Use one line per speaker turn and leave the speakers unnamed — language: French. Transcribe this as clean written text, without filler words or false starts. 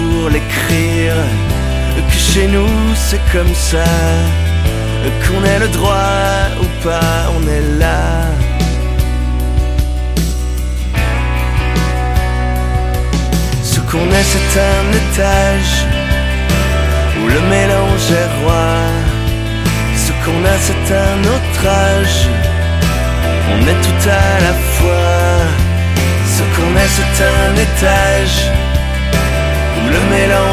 pour l'écrire, que chez nous c'est comme ça, qu'on ait le droit ou pas, on est là. Ce qu'on est c'est un étage où le mélange est roi. Ce qu'on a c'est un autre âge, on est tout à la fois. Ce qu'on est c'est un étage où le mélange